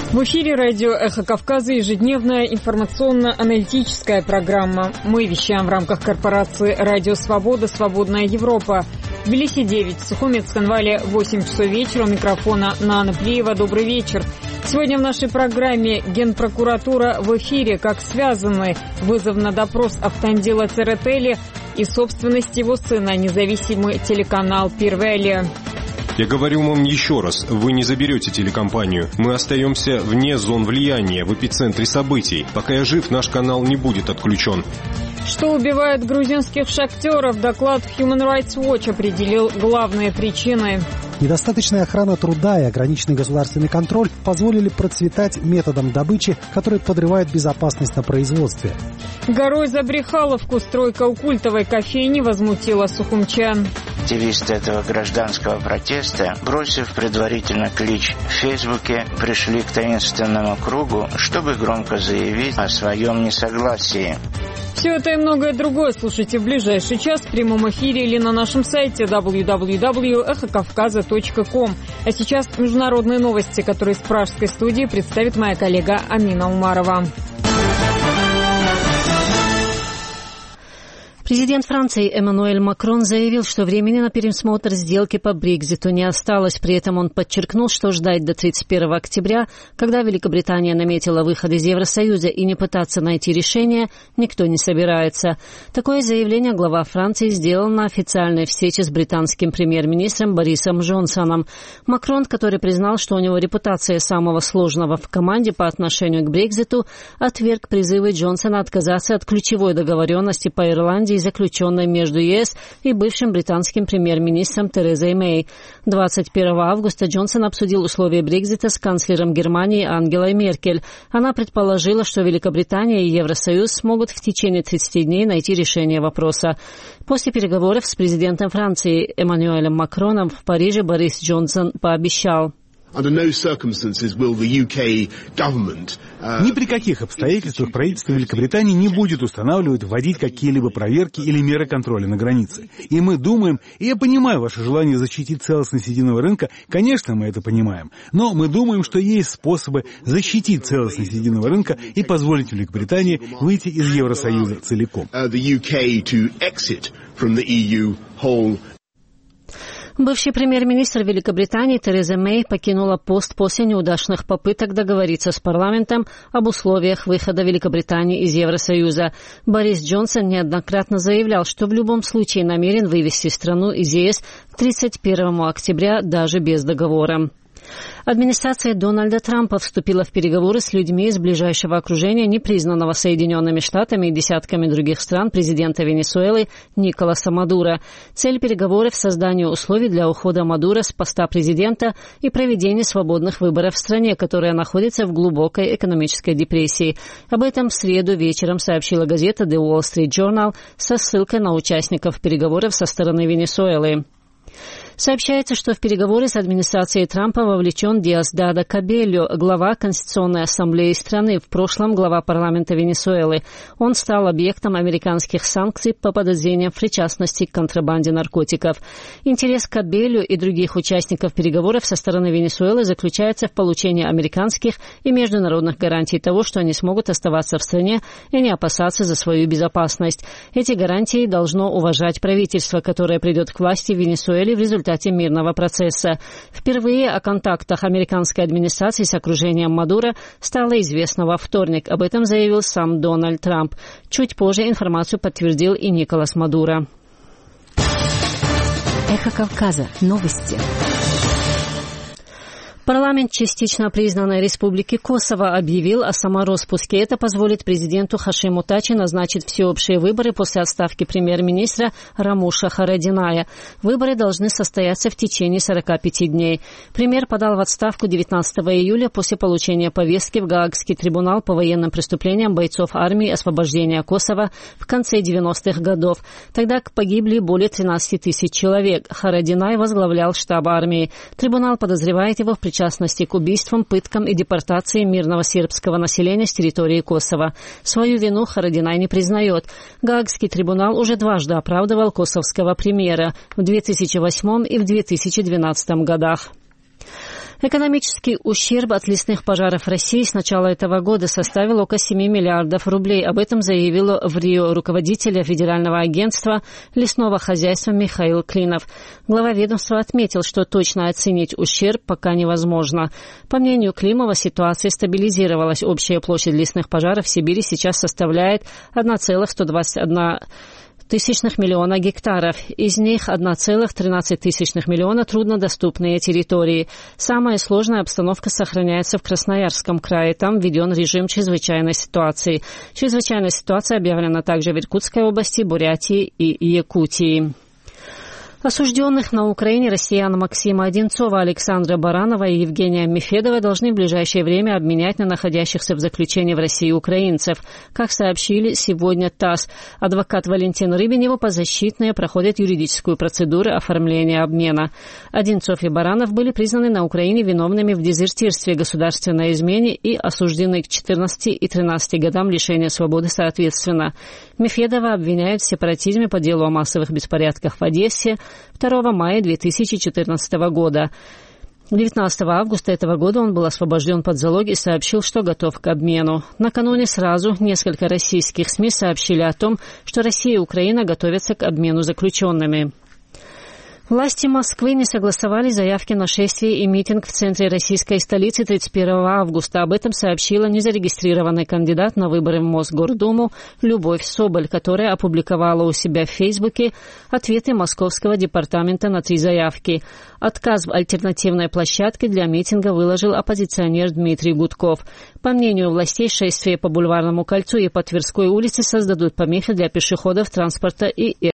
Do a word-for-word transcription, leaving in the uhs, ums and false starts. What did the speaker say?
В эфире радио «Эхо Кавказа» ежедневная информационно-аналитическая программа. Мы вещаем в рамках корпорации «Радио Свобода. Свободная Европа». В Тбилиси девять, в Сухумет-Сканвале восемь часов вечера. У микрофона Нана Плиева. Добрый вечер. Сегодня в нашей программе Генпрокуратура в эфире. Как связаны вызов на допрос Автандила Церетели и собственность его сына, независимый телеканал «Первая». Я говорю вам еще раз, вы не заберете телекомпанию. Мы остаемся вне зон влияния, в эпицентре событий. Пока я жив, наш канал не будет отключен. Что убивает грузинских шахтеров? Доклад Human Rights Watch определил главные причины. Недостаточная охрана труда и ограниченный государственный контроль позволили процветать методам добычи, которые подрывают безопасность на производстве. Горой за Брехаловку стройка у культовой кофейни возмутила сухумчан. Активисты этого гражданского протеста, бросив предварительно клич в Фейсбуке, пришли к таинственному кругу, чтобы громко заявить о своем несогласии. Все это и многое другое слушайте в ближайший час в прямом эфире или на нашем сайте дабл ю дабл ю дабл ю точка эхо кавказа точка ком. А сейчас международные новости, которые из пражской студии представит моя коллега Амина Умарова. Президент Франции Эммануэль Макрон заявил, что времени на пересмотр сделки по Брекситу не осталось. При этом он подчеркнул, что ждать до тридцать первого октября, когда Великобритания наметила выход из Евросоюза, и не пытаться найти решение, никто не собирается. Такое заявление глава Франции сделал на официальной встрече с британским премьер-министром Борисом Джонсоном. Макрон, который признал, что у него репутация самого сложного в команде по отношению к Брекситу, отверг призывы Джонсона отказаться от ключевой договоренности по Ирландии, заключенной между ЕС и бывшим британским премьер-министром Терезой Мэй. двадцать первого августа Джонсон обсудил условия Брексита с канцлером Германии Ангелой Меркель. Она предположила, что Великобритания и Евросоюз смогут в течение тридцати дней найти решение вопроса. После переговоров с президентом Франции Эммануэлем Макроном в Париже Борис Джонсон пообещал: ни при каких обстоятельствах правительство Великобритании не будет устанавливать, вводить какие-либо проверки или меры контроля на границе. И мы думаем, и я понимаю ваше желание защитить целостность единого рынка, конечно, мы это понимаем, но мы думаем, что есть способы защитить целостность единого рынка и позволить Великобритании выйти из Евросоюза целиком. Бывший премьер-министр Великобритании Тереза Мэй покинула пост после неудачных попыток договориться с парламентом об условиях выхода Великобритании из Евросоюза. Борис Джонсон неоднократно заявлял, что в любом случае намерен вывести страну из ЕС к тридцать первому октября даже без договора. Администрация Дональда Трампа вступила в переговоры с людьми из ближайшего окружения непризнанного Соединенными Штатами и десятками других стран президента Венесуэлы Николаса Мадуро. Цель переговоров – создание условий для ухода Мадуро с поста президента и проведения свободных выборов в стране, которая находится в глубокой экономической депрессии. Об этом в среду вечером сообщила газета The Wall Street Journal со ссылкой на участников переговоров со стороны Венесуэлы. Сообщается, что в переговоры с администрацией Трампа вовлечен Диосдадо Кабельо, глава Конституционной ассамблеи страны, в прошлом глава парламента Венесуэлы. Он стал объектом американских санкций по подозрениям в причастности к контрабанде наркотиков. Интерес Кабельо и других участников переговоров со стороны Венесуэлы заключается в получении американских и международных гарантий того, что они смогут оставаться в стране и не опасаться за свою безопасность. Эти гарантии должно уважать правительство, которое придет к власти в Венесуэле в результате мирного процесса. Впервые о контактах американской администрации с окружением Мадуро стало известно во вторник. Об этом заявил сам Дональд Трамп. Чуть позже информацию подтвердил и Николас Мадуро. Эхо Кавказа. Новости. Парламент частично признанной Республики Косово объявил о самороспуске. Это позволит президенту Хашиму Тачи назначить всеобщие выборы после отставки премьер-министра Рамуша Харадиная. Выборы должны состояться в течение сорока пяти дней. Премьер подал в отставку девятнадцатого июля после получения повестки в Гаагский трибунал по военным преступлениям бойцов армии освобождения Косово в конце девяностых годов. Тогда погибли более тринадцати тысяч человек. Харадинай возглавлял штаб армии. Трибунал подозревает его в причастности частности к убийствам, пыткам и депортации мирного сербского населения с территории Косово. Свою вину Харадинай не признает. Гаагский трибунал уже дважды оправдывал косовского премьера в две тысячи восьмом и в две тысячи двенадцатом годах. Экономический ущерб от лесных пожаров в России с начала этого года составил около семи миллиардов рублей. Об этом заявил в Рио руководитель Федерального агентства лесного хозяйства Михаил Клинов. Глава ведомства отметил, что точно оценить ущерб пока невозможно. По мнению Климова, ситуация стабилизировалась. Общая площадь лесных пожаров в Сибири сейчас составляет одна целых сто двадцать одна тысячных миллиона гектаров. Из них одна целых тринадцать тысячных миллиона труднодоступные территории. Самая сложная обстановка сохраняется в Красноярском крае. Там введен режим чрезвычайной ситуации. Чрезвычайная ситуация объявлена также в Иркутской области, Бурятии и Якутии. Осужденных на Украине россиян Максима Одинцова, Александра Баранова и Евгения Мефедова должны в ближайшее время обменять на находящихся в заключении в России украинцев. Как сообщили сегодня ТАСС, адвокат Валентин Рыбин и его подзащитные проходят юридическую процедуру оформления обмена. Одинцов и Баранов были признаны на Украине виновными в дезертирстве, государственной измене и осуждены к четырнадцати и тринадцати годам лишения свободы соответственно. Мефедова обвиняют в сепаратизме по делу о массовых беспорядках в Одессе второго мая две тысячи четырнадцатого года. девятнадцатого августа этого года он был освобожден под залог и сообщил, что готов к обмену. Накануне сразу несколько российских СМИ сообщили о том, что Россия и Украина готовятся к обмену заключенными. Власти Москвы не согласовали заявки на шествие и митинг в центре российской столицы тридцать первого августа. Об этом сообщила незарегистрированный кандидат на выборы в Мосгордуму Любовь Соболь, которая опубликовала у себя в Фейсбуке ответы Московского департамента на три заявки. Отказ в альтернативной площадке для митинга выложил оппозиционер Дмитрий Гудков. По мнению властей, шествие по Бульварному кольцу и по Тверской улице создадут помехи для пешеходов, транспорта и